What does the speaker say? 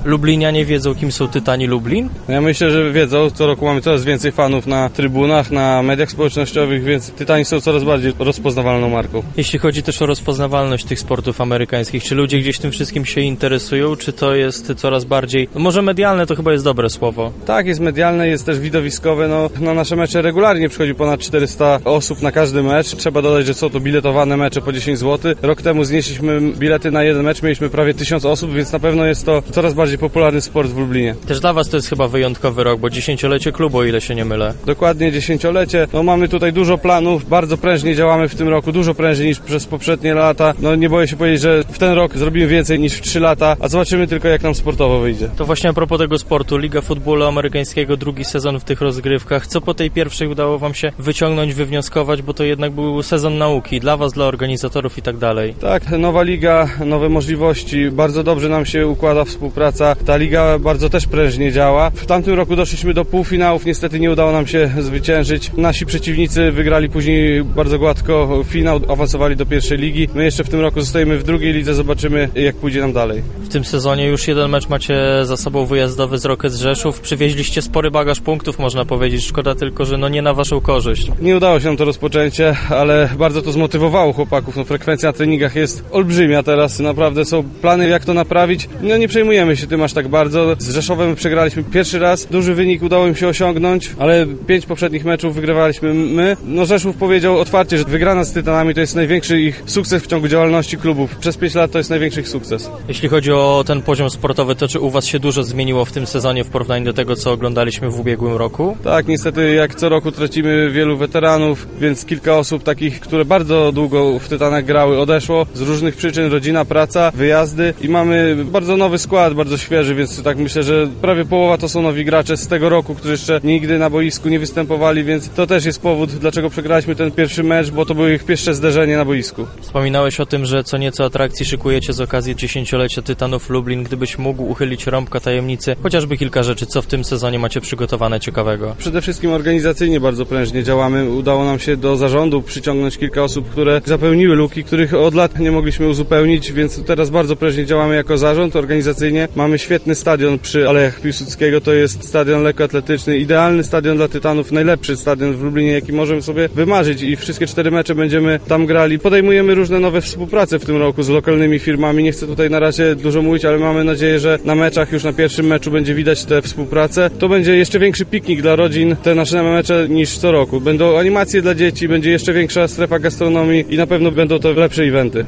Lublinianie wiedzą, kim są Tytani Lublin? Ja myślę, że wiedzą. Co roku mamy coraz więcej fanów na trybunach, na mediach społecznościowych, więc Tytani są coraz bardziej rozpoznawalną marką. Jeśli chodzi też o rozpoznawalność tych sportów amerykańskich, czy ludzie gdzieś tym wszystkim się interesują, czy to jest coraz bardziej, może medialne to chyba jest dobre słowo? Tak, jest medialne, jest też widowiskowe. Na nasze mecze regularnie przychodzi ponad 400 osób na każdy mecz. Trzeba dodać, że są to biletowane mecze po 10 zł. Rok temu znieśliśmy bilety na jeden mecz, mieliśmy prawie 1000 osób, więc na pewno jest to coraz bardziej popularny sport w Lublinie. Też dla Was to jest chyba wyjątkowy rok, bo 10-lecie klubu, o ile się nie mylę. Dokładnie 10-lecie. Mamy tutaj dużo planów, bardzo prężnie działamy w tym roku, dużo prężniej niż przez poprzednie lata. Nie boję się powiedzieć, że w ten rok zrobimy więcej niż w 3 lata, a zobaczymy tylko, jak nam sportowo wyjdzie. To właśnie a propos tego sportu, Liga Futbolu Amerykańskiego, drugi sezon w tych rozgrywkach. Co po tej pierwszej udało Wam się wyciągnąć, wywnioskować, bo to jednak był sezon nauki dla Was, dla organizatorów i tak dalej. Tak, nowa liga, nowe możliwości, bardzo dobrze nam się układa współpraca. Ta liga bardzo też prężnie działa. W tamtym roku doszliśmy do półfinałów, niestety nie udało nam się zwyciężyć. Nasi przeciwnicy wygrali później bardzo gładko finał, awansowali do pierwszej ligi. My jeszcze w tym roku zostajemy w drugiej lidze, zobaczymy, jak pójdzie nam dalej. W tym sezonie już jeden mecz macie za sobą wyjazdowy z Rockets Rzeszów. Przywieźliście spory bagaż punktów, można powiedzieć. Szkoda tylko, że nie na Waszą korzyść. Nie udało się nam to rozpoczęcie, ale bardzo to zmotywowało chłopaków. Frekwencja na treningach jest olbrzymia teraz. Naprawdę są plany, jak to naprawić. Nie przejmujemy się tym aż tak bardzo. Z Rzeszowem przegraliśmy pierwszy raz. Duży wynik udało im się osiągnąć, ale 5 poprzednich meczów wygrywaliśmy my. Rzeszów powiedział otwarcie, że wygrana z Tytanami to jest największy ich sukces w ciągu działalności klubów. Przez 5 lat to jest największy ich sukces. Jeśli chodzi o ten poziom sportowy, to czy u Was się dużo zmieniło w tym sezonie w porównaniu do tego, co oglądaliśmy w ubiegłym roku? Tak, niestety jak co roku tracimy wielu weteranów, więc kilka osób takich, które bardzo długo w Tytanach grały, odeszło z różnych przyczyn, rodzina, praca, wyjazdy i mamy bardzo nowy skład, bardzo świeży, więc tak myślę, że prawie połowa to są nowi gracze z tego roku, którzy jeszcze nigdy na boisku nie występowali, więc to też jest powód, dlaczego przegraliśmy ten pierwszy mecz, bo to było ich pierwsze zderzenie na boisku. Wspominałeś o tym, że co nieco atrakcji szykujecie z okazji 10-lecia Tytanów Lublin. Gdybyś mógł uchylić rąbka tajemnicy, chociażby kilka rzeczy, co w tym sezonie macie przygotowane ciekawego? Przede wszystkim organizacyjnie bardzo prężnie działamy. Udało nam się do zarządu przyciągnąć kilka osób, które zapełniły luki, których od lat nie mogliśmy uzupełnić, więc teraz bardzo prężnie działamy jako zarząd organizacyjnie. Mamy świetny stadion przy Alejach Piłsudskiego, to jest stadion lekkoatletyczny, idealny stadion dla Tytanów, najlepszy stadion w Lublinie, jaki możemy sobie wymarzyć i wszystkie 4 mecze będziemy tam grali. Podejmujemy różne nowe współprace w tym roku z lokalnymi firmami. Nie chcę tutaj na razie dużo mówić, ale mamy nadzieję, że na meczach, już na pierwszym meczu będzie widać tę współpracę. To będzie jeszcze większy piknik dla rodzin, te nasze mecze, niż co roku. Będą animacje dla dzieci, będzie jeszcze większa strefa gastronomii i na pewno będą to lepsze eventy.